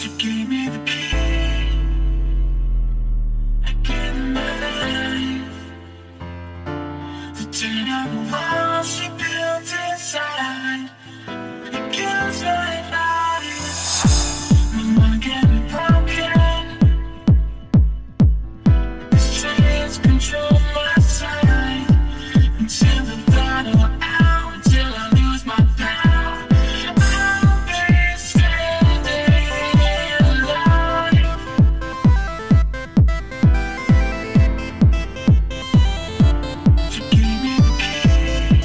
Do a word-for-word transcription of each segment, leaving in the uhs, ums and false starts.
You gave me the key, I gave you my life. The turn on the walls you built inside, it kills my life. My mind can be broken, these chains control my sight. Until the battle out, until I lose my power, I'll be standing alive. You gave me the key,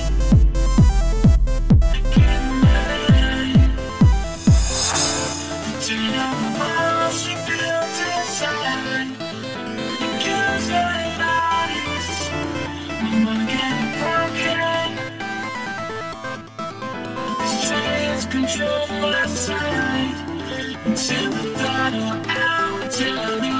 I gave you my life. The turn on the walls you built inside, it kills my life. My mind can be broken, these chains control my sight. Until the battle out, until I leave